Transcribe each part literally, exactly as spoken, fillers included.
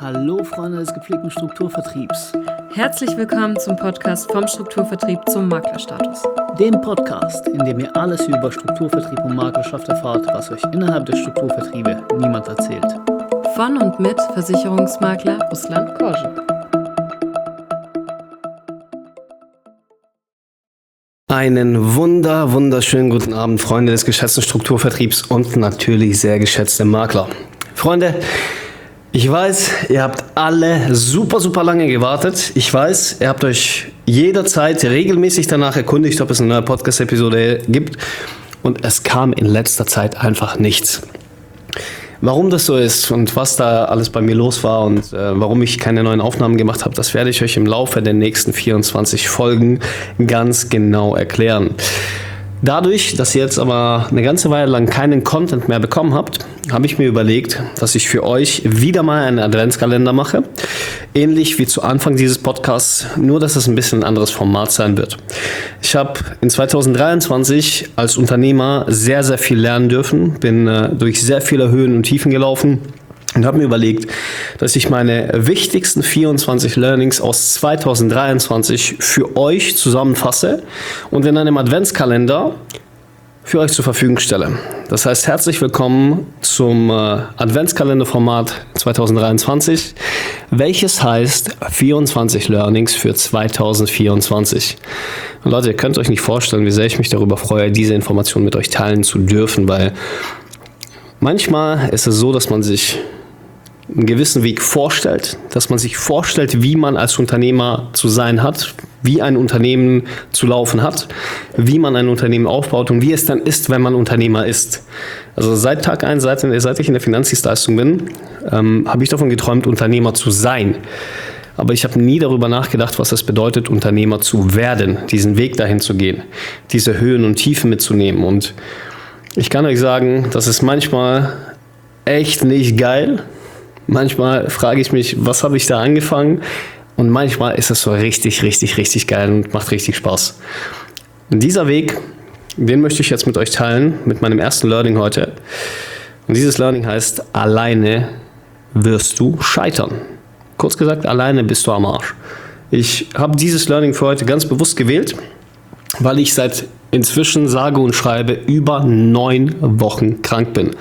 Hallo Freunde des gepflegten Strukturvertriebs. Herzlich willkommen zum Podcast vom Strukturvertrieb zum Maklerstatus. Dem Podcast, in dem ihr alles über Strukturvertrieb und Maklerschaft erfahrt, was euch innerhalb der Strukturvertriebe niemand erzählt. Von und mit Versicherungsmakler Ruslan Korschen. Einen wunder, wunderschönen guten Abend, Freunde des geschätzten Strukturvertriebs und natürlich sehr geschätzte Makler. Freunde, ich weiß, ihr habt alle super, super lange gewartet. Ich weiß, ihr habt euch jederzeit regelmäßig danach erkundigt, ob es eine neue Podcast-Episode gibt. Und es kam in letzter Zeit einfach nichts. Warum das so ist und was da alles bei mir los war und äh, warum ich keine neuen Aufnahmen gemacht habe, das werde ich euch im Laufe der nächsten vierundzwanzig Folgen ganz genau erklären. Dadurch, dass ihr jetzt aber eine ganze Weile lang keinen Content mehr bekommen habt, habe ich mir überlegt, dass ich für euch wieder mal einen Adventskalender mache. Ähnlich wie zu Anfang dieses Podcasts, nur dass es ein bisschen ein anderes Format sein wird. Ich habe in zweitausenddreiundzwanzig als Unternehmer sehr, sehr viel lernen dürfen, bin äh, durch sehr viele Höhen und Tiefen gelaufen. Und habe mir überlegt, dass ich meine wichtigsten vierundzwanzig Learnings aus zweitausenddreiundzwanzig für euch zusammenfasse und in einem Adventskalender für euch zur Verfügung stelle. Das heißt, herzlich willkommen zum äh, Adventskalenderformat zweitausenddreiundzwanzig, welches heißt vierundzwanzig Learnings für zweitausendvierundzwanzig. Und Leute, ihr könnt euch nicht vorstellen, wie sehr ich mich darüber freue, diese Informationen mit euch teilen zu dürfen, weil manchmal ist es so, dass man sich einen gewissen Weg vorstellt, dass man sich vorstellt, wie man als Unternehmer zu sein hat, wie ein Unternehmen zu laufen hat, wie man ein Unternehmen aufbaut und wie es dann ist, wenn man Unternehmer ist. Also seit Tag eins, seit, seit ich in der Finanzdienstleistung bin, ähm, habe ich davon geträumt, Unternehmer zu sein. Aber ich habe nie darüber nachgedacht, was es bedeutet, Unternehmer zu werden, diesen Weg dahin zu gehen, diese Höhen und Tiefen mitzunehmen. Und ich kann euch sagen, das ist manchmal echt nicht geil. Manchmal frage ich mich, was habe ich da angefangen? Und manchmal ist es so richtig, richtig, richtig geil und macht richtig Spaß. Und dieser Weg, den möchte ich jetzt mit euch teilen, mit meinem ersten Learning heute. Und dieses Learning heißt, alleine wirst du scheitern. Kurz gesagt, alleine bist du am Arsch. Ich habe dieses Learning für heute ganz bewusst gewählt, weil ich seit inzwischen sage und schreibe über neun Wochen krank bin.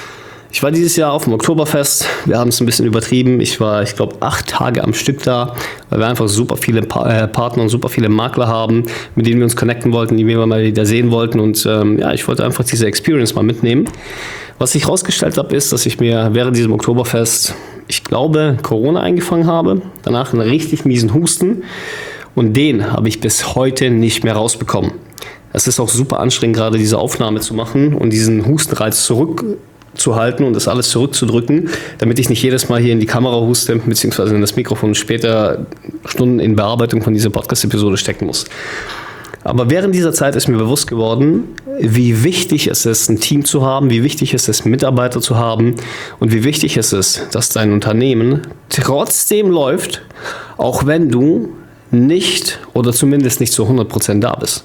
Ich war dieses Jahr auf dem Oktoberfest, wir haben es ein bisschen übertrieben, ich war, ich glaube, acht Tage am Stück da, weil wir einfach super viele pa- äh, Partner und super viele Makler haben, mit denen wir uns connecten wollten, die wir mal wieder sehen wollten und ähm, ja, ich wollte einfach diese Experience mal mitnehmen. Was ich rausgestellt habe, ist, dass ich mir während diesem Oktoberfest, ich glaube, Corona eingefangen habe, danach einen richtig miesen Husten und den habe ich bis heute nicht mehr rausbekommen. Es ist auch super anstrengend, gerade diese Aufnahme zu machen und diesen Hustenreiz zurückzuhalten und das alles zurückzudrücken, damit ich nicht jedes Mal hier in die Kamera huste, beziehungsweise in das Mikrofon später Stunden in Bearbeitung von dieser Podcast-Episode stecken muss. Aber während dieser Zeit ist mir bewusst geworden, wie wichtig es ist, ein Team zu haben, wie wichtig es ist, Mitarbeiter zu haben und wie wichtig es ist, dass dein Unternehmen trotzdem läuft, auch wenn du nicht oder zumindest nicht zu hundert Prozent da bist.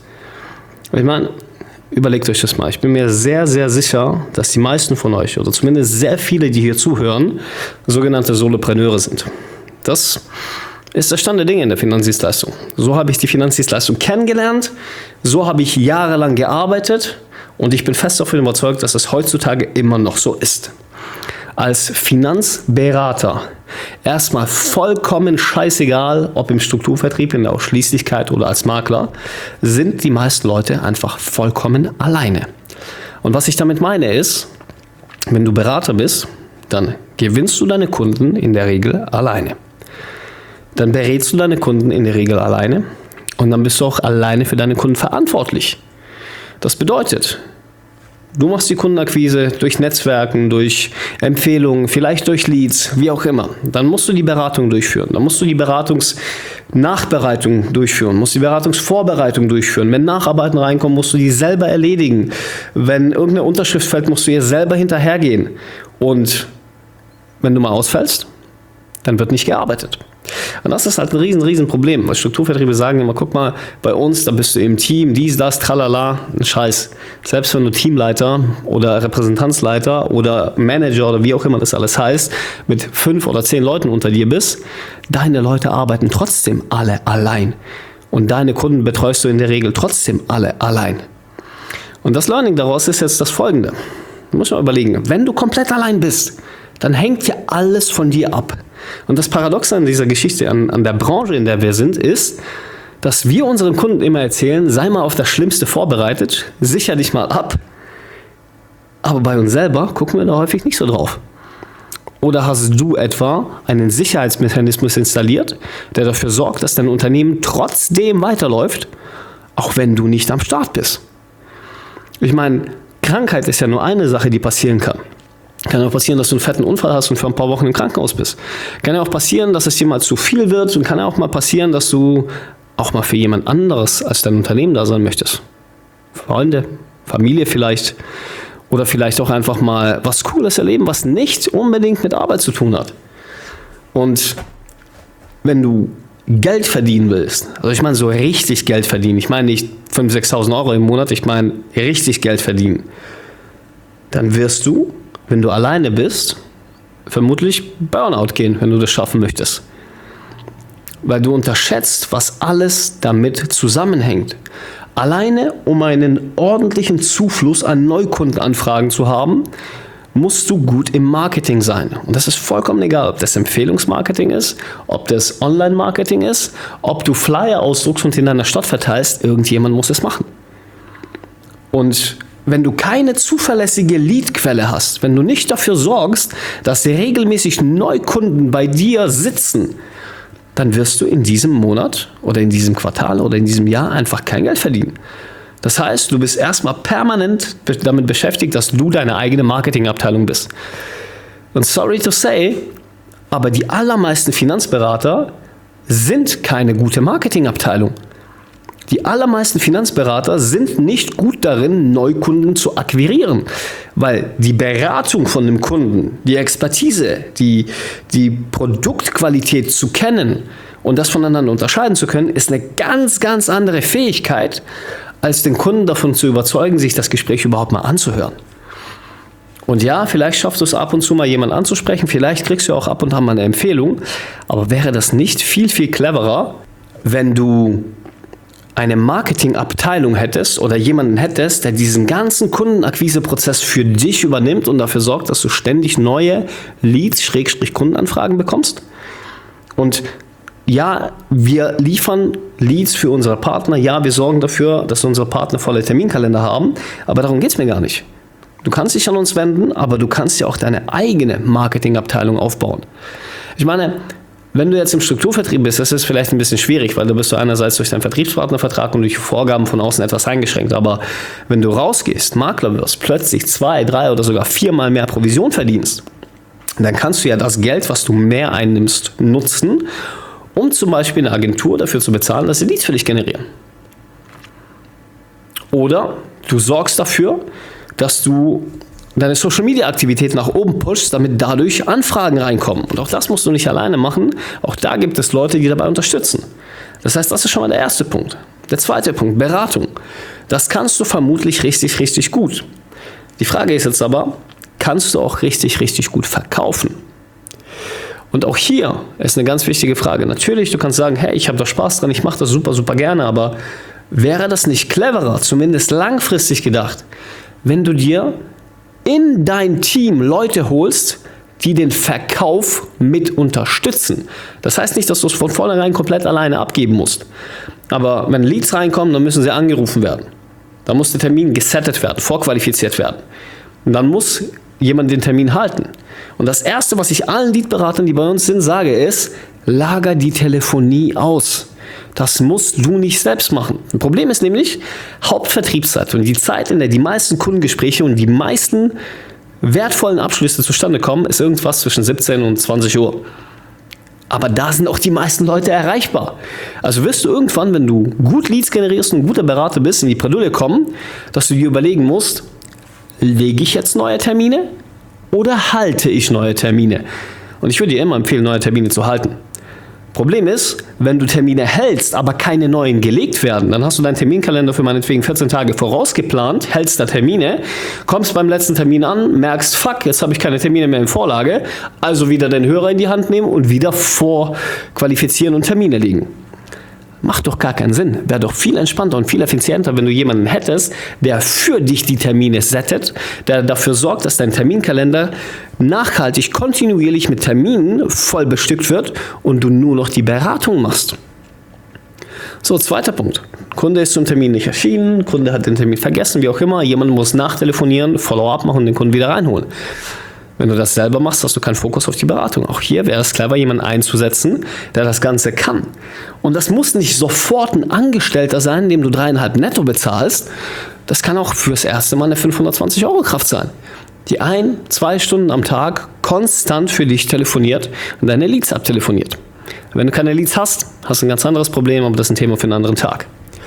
Ich meine, überlegt euch das mal. Ich bin mir sehr, sehr sicher, dass die meisten von euch oder zumindest sehr viele, die hier zuhören, sogenannte Solopreneure sind. Das ist der Stand der Dinge in der Finanzdienstleistung. So habe ich die Finanzdienstleistung kennengelernt, so habe ich jahrelang gearbeitet und ich bin fest davon überzeugt, dass es heutzutage immer noch so ist. Als Finanzberater erstmal vollkommen scheißegal, ob im Strukturvertrieb, in der Ausschließlichkeit oder als Makler, sind die meisten Leute einfach vollkommen alleine. Und was ich damit meine ist, wenn du Berater bist, dann gewinnst du deine Kunden in der Regel alleine. Dann berätst du deine Kunden in der Regel alleine und dann bist du auch alleine für deine Kunden verantwortlich. Das bedeutet, du machst die Kundenakquise durch Netzwerken, durch Empfehlungen, vielleicht durch Leads, wie auch immer. Dann musst du die Beratung durchführen. Dann musst du die Beratungsnachbereitung durchführen, musst die Beratungsvorbereitung durchführen. Wenn Nacharbeiten reinkommen, musst du die selber erledigen. Wenn irgendeine Unterschrift fällt, musst du ihr selber hinterhergehen. Und wenn du mal ausfällst, dann wird nicht gearbeitet. Und das ist halt ein riesen, riesen Problem, weil Strukturvertriebe sagen immer, guck mal, bei uns, da bist du im Team, dies, das, tralala, ein Scheiß. Selbst wenn du Teamleiter oder Repräsentanzleiter oder Manager oder wie auch immer das alles heißt, mit fünf oder zehn Leuten unter dir bist, deine Leute arbeiten trotzdem alle allein. Und deine Kunden betreust du in der Regel trotzdem alle allein. Und das Learning daraus ist jetzt das Folgende. Du musst mal überlegen, wenn du komplett allein bist, dann hängt ja alles von dir ab. Und das Paradoxe an dieser Geschichte, an, an der Branche, in der wir sind, ist, dass wir unseren Kunden immer erzählen, sei mal auf das Schlimmste vorbereitet, sicher dich mal ab. Aber bei uns selber gucken wir da häufig nicht so drauf. Oder hast du etwa einen Sicherheitsmechanismus installiert, der dafür sorgt, dass dein Unternehmen trotzdem weiterläuft, auch wenn du nicht am Start bist? Ich meine, Krankheit ist ja nur eine Sache, die passieren kann. Kann auch passieren, dass du einen fetten Unfall hast und für ein paar Wochen im Krankenhaus bist. Kann ja auch passieren, dass es dir mal zu viel wird und kann ja auch mal passieren, dass du auch mal für jemand anderes als dein Unternehmen da sein möchtest. Freunde, Familie vielleicht oder vielleicht auch einfach mal was Cooles erleben, was nicht unbedingt mit Arbeit zu tun hat. Und wenn du Geld verdienen willst, also ich meine so richtig Geld verdienen, ich meine nicht fünftausend, sechstausend Euro im Monat, ich meine richtig Geld verdienen, dann wirst du, wenn du alleine bist, vermutlich Burnout gehen, wenn du das schaffen möchtest. Weil du unterschätzt, was alles damit zusammenhängt. Alleine, um einen ordentlichen Zufluss an Neukundenanfragen zu haben, musst du gut im Marketing sein. Und das ist vollkommen egal, ob das Empfehlungsmarketing ist, ob das Online-Marketing ist, ob du Flyer ausdruckst und in deiner Stadt verteilst, irgendjemand muss es machen. Und wenn du keine zuverlässige Leadquelle hast, wenn du nicht dafür sorgst, dass regelmäßig Neukunden bei dir sitzen, dann wirst du in diesem Monat oder in diesem Quartal oder in diesem Jahr einfach kein Geld verdienen. Das heißt, du bist erstmal permanent damit beschäftigt, dass du deine eigene Marketingabteilung bist. Und sorry to say, aber die allermeisten Finanzberater sind keine gute Marketingabteilung. Die allermeisten Finanzberater sind nicht gut darin, Neukunden zu akquirieren, weil die Beratung von dem Kunden, die Expertise, die, die Produktqualität zu kennen und das voneinander unterscheiden zu können, ist eine ganz, ganz andere Fähigkeit, als den Kunden davon zu überzeugen, sich das Gespräch überhaupt mal anzuhören. Und ja, vielleicht schaffst du es ab und zu mal jemanden anzusprechen, vielleicht kriegst du auch ab und an mal eine Empfehlung, aber wäre das nicht viel, viel cleverer, wenn du eine Marketingabteilung hättest oder jemanden hättest, der diesen ganzen Kundenakquiseprozess für dich übernimmt und dafür sorgt, dass du ständig neue Leads, Schrägstrich Kundenanfragen bekommst? Und ja, wir liefern Leads für unsere Partner. Ja, wir sorgen dafür, dass unsere Partner volle Terminkalender haben. Aber darum geht es mir gar nicht. Du kannst dich an uns wenden, aber du kannst ja auch deine eigene Marketingabteilung aufbauen. Ich meine, wenn du jetzt im Strukturvertrieb bist, ist es vielleicht ein bisschen schwierig, weil du bist du einerseits durch deinen Vertriebspartnervertrag und durch Vorgaben von außen etwas eingeschränkt. Aber wenn du rausgehst, Makler wirst, plötzlich zwei, drei oder sogar viermal mehr Provision verdienst, dann kannst du ja das Geld, was du mehr einnimmst, nutzen, um zum Beispiel eine Agentur dafür zu bezahlen, dass sie Leads für dich generieren. Oder du sorgst dafür, dass du deine Social-Media-Aktivität nach oben pushst, damit dadurch Anfragen reinkommen. Und auch das musst du nicht alleine machen. Auch da gibt es Leute, die dabei unterstützen. Das heißt, das ist schon mal der erste Punkt. Der zweite Punkt, Beratung. Das kannst du vermutlich richtig, richtig gut. Die Frage ist jetzt aber, kannst du auch richtig, richtig gut verkaufen? Und auch hier ist eine ganz wichtige Frage. Natürlich, du kannst sagen, hey, ich habe da Spaß dran, ich mache das super, super gerne, aber wäre das nicht cleverer, zumindest langfristig gedacht, wenn du dir in dein Team Leute holst, die den Verkauf mit unterstützen? Das heißt nicht, dass du es von vornherein komplett alleine abgeben musst. Aber wenn Leads reinkommen, dann müssen sie angerufen werden. Dann muss der Termin gesettet werden, vorqualifiziert werden. Und dann muss jemand den Termin halten. Und das Erste, was ich allen Leadberatern, die bei uns sind, sage, ist, lager die Telefonie aus. Das musst du nicht selbst machen. Ein Problem ist nämlich Hauptvertriebszeit und die Zeit, in der die meisten Kundengespräche und die meisten wertvollen Abschlüsse zustande kommen, ist irgendwas zwischen siebzehn und zwanzig Uhr. Aber da sind auch die meisten Leute erreichbar. Also wirst du irgendwann, wenn du gut Leads generierst und ein guter Berater bist, in die Bredouille kommen, dass du dir überlegen musst, lege ich jetzt neue Termine oder halte ich neue Termine? Und ich würde dir immer empfehlen, neue Termine zu halten. Problem ist, wenn du Termine hältst, aber keine neuen gelegt werden, dann hast du deinen Terminkalender für meinetwegen vierzehn Tage vorausgeplant, hältst da Termine, kommst beim letzten Termin an, merkst, fuck, jetzt habe ich keine Termine mehr in Vorlage, also wieder den Hörer in die Hand nehmen und wieder vorqualifizieren und Termine legen. Macht doch gar keinen Sinn. Wäre doch viel entspannter und viel effizienter, wenn du jemanden hättest, der für dich die Termine settet, der dafür sorgt, dass dein Terminkalender nachhaltig, kontinuierlich mit Terminen voll bestückt wird und du nur noch die Beratung machst. So, zweiter Punkt. Kunde ist zum Termin nicht erschienen, Kunde hat den Termin vergessen, wie auch immer. Jemand muss nachtelefonieren, Follow-up machen und den Kunden wieder reinholen. Wenn du das selber machst, hast du keinen Fokus auf die Beratung. Auch hier wäre es clever, jemanden einzusetzen, der das Ganze kann. Und das muss nicht sofort ein Angestellter sein, dem du dreieinhalb netto bezahlst. Das kann auch fürs erste Mal eine fünfhundertzwanzig Euro Kraft sein, die ein, zwei Stunden am Tag konstant für dich telefoniert und deine Leads abtelefoniert. Wenn du keine Leads hast, hast du ein ganz anderes Problem, aber das ist ein Thema für einen anderen Tag.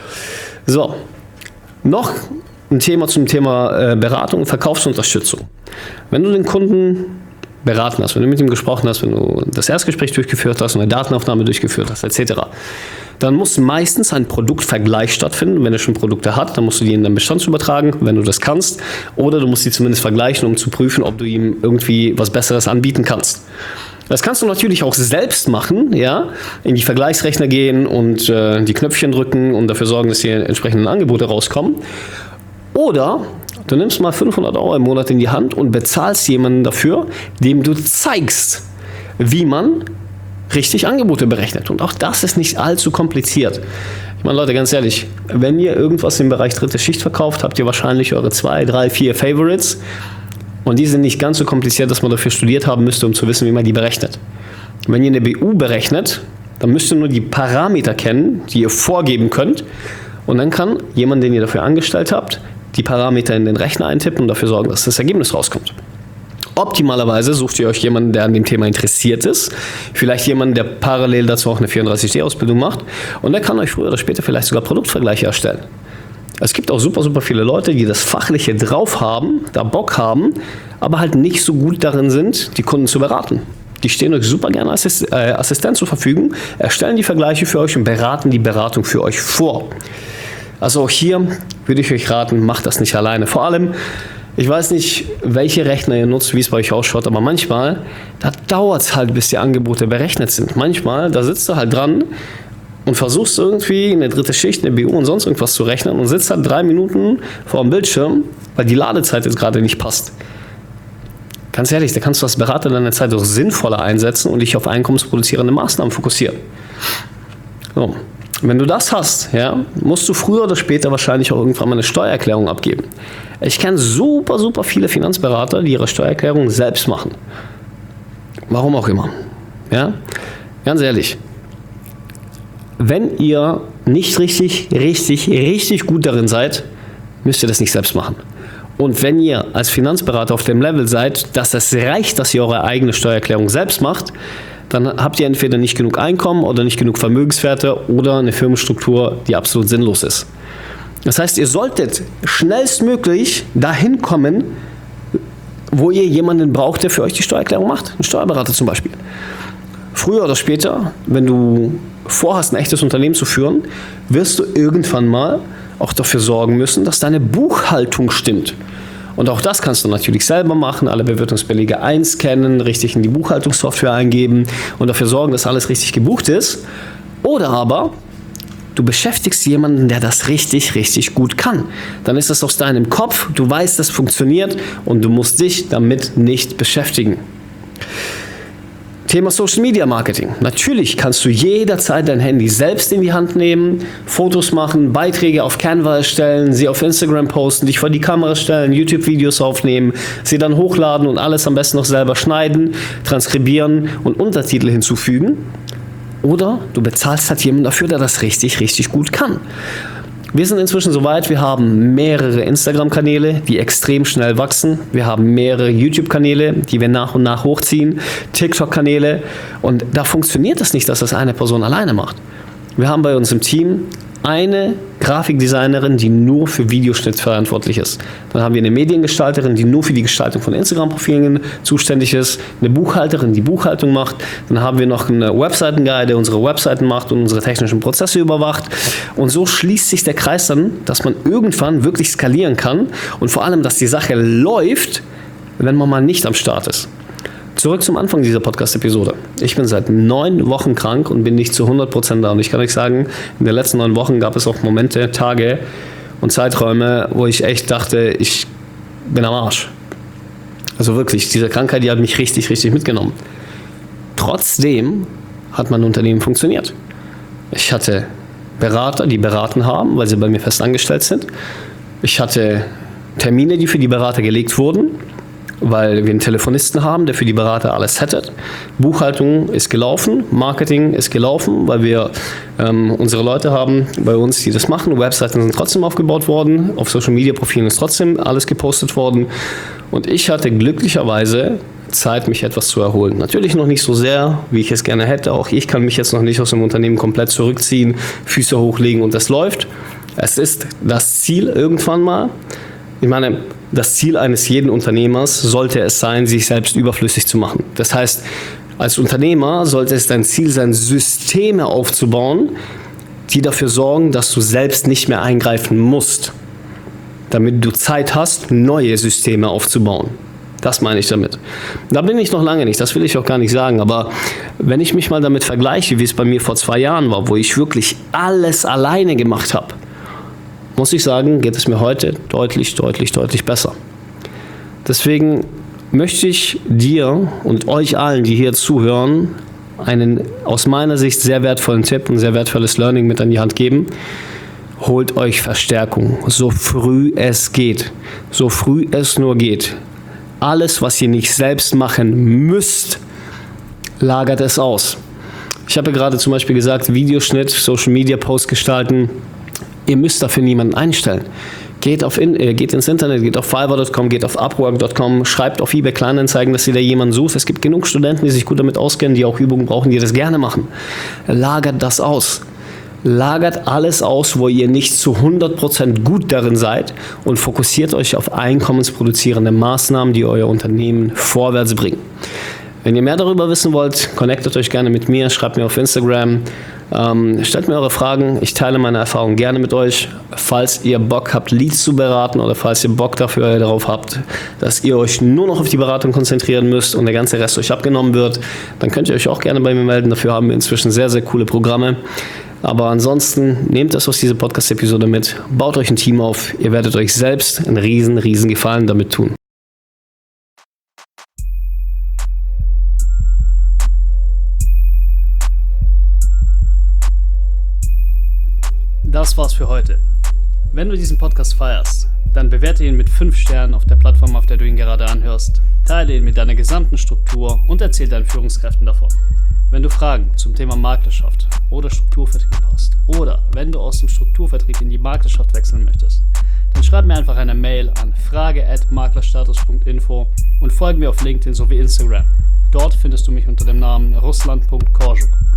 So, noch ein Thema zum Thema äh, Beratung und Verkaufsunterstützung. Wenn du den Kunden beraten hast, wenn du mit ihm gesprochen hast, wenn du das Erstgespräch durchgeführt hast und eine Datenaufnahme durchgeführt hast, et cetera, dann muss meistens ein Produktvergleich stattfinden. Wenn er schon Produkte hat, dann musst du die in deinen Bestand übertragen, wenn du das kannst. Oder du musst sie zumindest vergleichen, um zu prüfen, ob du ihm irgendwie was Besseres anbieten kannst. Das kannst du natürlich auch selbst machen, ja, in die Vergleichsrechner gehen und äh, die Knöpfchen drücken und dafür sorgen, dass die entsprechenden Angebote rauskommen. Oder du nimmst mal fünfhundert Euro im Monat in die Hand und bezahlst jemanden dafür, dem du zeigst, wie man richtig Angebote berechnet. Und auch das ist nicht allzu kompliziert. Ich meine, Leute, ganz ehrlich, wenn ihr irgendwas im Bereich dritte Schicht verkauft, habt ihr wahrscheinlich eure zwei, drei, vier Favorites. Und die sind nicht ganz so kompliziert, dass man dafür studiert haben müsste, um zu wissen, wie man die berechnet. Wenn ihr eine B U berechnet, dann müsst ihr nur die Parameter kennen, die ihr vorgeben könnt. Und dann kann jemand, den ihr dafür angestellt habt, die Parameter in den Rechner eintippen und dafür sorgen, dass das Ergebnis rauskommt. Optimalerweise sucht ihr euch jemanden, der an dem Thema interessiert ist. Vielleicht jemanden, der parallel dazu auch eine vierunddreißig D Ausbildung macht. Und der kann euch früher oder später vielleicht sogar Produktvergleiche erstellen. Es gibt auch super, super viele Leute, die das Fachliche drauf haben, da Bock haben, aber halt nicht so gut darin sind, die Kunden zu beraten. Die stehen euch super gerne als Assistent zur Verfügung, erstellen die Vergleiche für euch und beraten die Beratung für euch vor. Also auch hier würde ich euch raten, macht das nicht alleine. Vor allem, ich weiß nicht, welche Rechner ihr nutzt, wie es bei euch ausschaut, aber manchmal, da dauert es halt, bis die Angebote berechnet sind. Manchmal, da sitzt du halt dran und versuchst irgendwie eine dritte Schicht, eine B U und sonst irgendwas zu rechnen und sitzt halt drei Minuten vor dem Bildschirm, weil die Ladezeit jetzt gerade nicht passt. Ganz ehrlich, da kannst du als Berater deine Zeit auch sinnvoller einsetzen und dich auf einkommensproduzierende Maßnahmen fokussieren. So. Wenn du das hast, ja, musst du früher oder später wahrscheinlich auch irgendwann mal eine Steuererklärung abgeben. Ich kenne super, super viele Finanzberater, die ihre Steuererklärung selbst machen. Warum auch immer. Ja? Ganz ehrlich, wenn ihr nicht richtig, richtig, richtig gut darin seid, müsst ihr das nicht selbst machen. Und wenn ihr als Finanzberater auf dem Level seid, dass es reicht, dass ihr eure eigene Steuererklärung selbst macht, dann habt ihr entweder nicht genug Einkommen oder nicht genug Vermögenswerte oder eine Firmenstruktur, die absolut sinnlos ist. Das heißt, ihr solltet schnellstmöglich dahin kommen, wo ihr jemanden braucht, der für euch die Steuererklärung macht. Ein Steuerberater zum Beispiel. Früher oder später, wenn du vorhast, ein echtes Unternehmen zu führen, wirst du irgendwann mal auch dafür sorgen müssen, dass deine Buchhaltung stimmt. Und auch das kannst du natürlich selber machen, alle Bewertungsbelege einscannen, richtig in die Buchhaltungssoftware eingeben und dafür sorgen, dass alles richtig gebucht ist. Oder aber du beschäftigst jemanden, der das richtig, richtig gut kann. Dann ist das aus deinem Kopf, du weißt, das funktioniert und du musst dich damit nicht beschäftigen. Thema Social Media Marketing. Natürlich kannst du jederzeit dein Handy selbst in die Hand nehmen, Fotos machen, Beiträge auf Canva erstellen, sie auf Instagram posten, dich vor die Kamera stellen, YouTube-Videos aufnehmen, sie dann hochladen und alles am besten noch selber schneiden, transkribieren und Untertitel hinzufügen. Oder du bezahlst halt jemanden dafür, der das richtig, richtig gut kann. Wir sind inzwischen soweit, wir haben mehrere Instagram-Kanäle, die extrem schnell wachsen. Wir haben mehrere YouTube-Kanäle, die wir nach und nach hochziehen, TikTok-Kanäle. Und da funktioniert es nicht, dass das eine Person alleine macht. Wir haben bei uns im Team eine Grafikdesignerin, die nur für Videoschnitt verantwortlich ist. Dann haben wir eine Mediengestalterin, die nur für die Gestaltung von Instagram-Profilen zuständig ist. Eine Buchhalterin, die Buchhaltung macht. Dann haben wir noch einen Webseiten-Guy, der unsere Webseiten macht und unsere technischen Prozesse überwacht. Und so schließt sich der Kreis dann, dass man irgendwann wirklich skalieren kann und vor allem, dass die Sache läuft, wenn man mal nicht am Start ist. Zurück zum Anfang dieser Podcast-Episode. Ich bin seit neun Wochen krank und bin nicht zu hundert Prozent da. Und ich kann euch sagen, in den letzten neun Wochen gab es auch Momente, Tage und Zeiträume, wo ich echt dachte, ich bin am Arsch. Also wirklich, diese Krankheit, die hat mich richtig, richtig mitgenommen. Trotzdem hat mein Unternehmen funktioniert. Ich hatte Berater, die beraten haben, weil sie bei mir fest angestellt sind. Ich hatte Termine, die für die Berater gelegt wurden, weil wir einen Telefonisten haben, der für die Berater alles settet. Buchhaltung ist gelaufen, Marketing ist gelaufen, weil wir ähm, unsere Leute haben bei uns, die das machen. Webseiten sind trotzdem aufgebaut worden, auf Social-Media-Profilen ist trotzdem alles gepostet worden. Und ich hatte glücklicherweise Zeit, mich etwas zu erholen. Natürlich noch nicht so sehr, wie ich es gerne hätte. Auch ich kann mich jetzt noch nicht aus dem Unternehmen komplett zurückziehen, Füße hochlegen und das läuft. Es ist das Ziel irgendwann mal. Ich meine, das Ziel eines jeden Unternehmers sollte es sein, sich selbst überflüssig zu machen. Das heißt, als Unternehmer sollte es dein Ziel sein, Systeme aufzubauen, die dafür sorgen, dass du selbst nicht mehr eingreifen musst, damit du Zeit hast, neue Systeme aufzubauen. Das meine ich damit. Da bin ich noch lange nicht, das will ich auch gar nicht sagen, aber wenn ich mich mal damit vergleiche, wie es bei mir vor zwei Jahren war, wo ich wirklich alles alleine gemacht habe, muss ich sagen, geht es mir heute deutlich, deutlich, deutlich besser. Deswegen möchte ich dir und euch allen, die hier zuhören, einen aus meiner Sicht sehr wertvollen Tipp und sehr wertvolles Learning mit an die Hand geben. Holt euch Verstärkung, so früh es geht, so früh es nur geht. Alles, was ihr nicht selbst machen müsst, lagert es aus. Ich habe ja gerade zum Beispiel gesagt, Videoschnitt, Social Media Post gestalten. Ihr müsst dafür niemanden einstellen. Geht, auf in, äh, geht ins Internet, geht auf Fiverr Punkt com, geht auf Upwork Punkt com, schreibt auf eBay Kleinanzeigen, dass ihr da jemanden sucht. Es gibt genug Studenten, die sich gut damit auskennen, die auch Übungen brauchen, die das gerne machen. Lagert das aus. Lagert alles aus, wo ihr nicht zu hundert Prozent gut darin seid und fokussiert euch auf einkommensproduzierende Maßnahmen, die euer Unternehmen vorwärts bringen. Wenn ihr mehr darüber wissen wollt, connectet euch gerne mit mir, schreibt mir auf Instagram, ähm, stellt mir eure Fragen, ich teile meine Erfahrungen gerne mit euch. Falls ihr Bock habt, Leads zu beraten oder falls ihr Bock dafür darauf habt, dass ihr euch nur noch auf die Beratung konzentrieren müsst und der ganze Rest euch abgenommen wird, dann könnt ihr euch auch gerne bei mir melden. Dafür haben wir inzwischen sehr, sehr coole Programme. Aber ansonsten nehmt das aus dieser Podcast-Episode mit, baut euch ein Team auf, ihr werdet euch selbst einen riesen, riesen Gefallen damit tun. Das war's für heute. Wenn du diesen Podcast feierst, dann bewerte ihn mit fünf Sternen auf der Plattform, auf der du ihn gerade anhörst. Teile ihn mit deiner gesamten Struktur und erzähl deinen Führungskräften davon. Wenn du Fragen zum Thema Maklerschaft oder Strukturvertrieb hast oder wenn du aus dem Strukturvertrieb in die Maklerschaft wechseln möchtest, dann schreib mir einfach eine Mail an frage at maklerstatus punkt info und folge mir auf LinkedIn sowie Instagram. Dort findest du mich unter dem Namen russland punkt korjuk.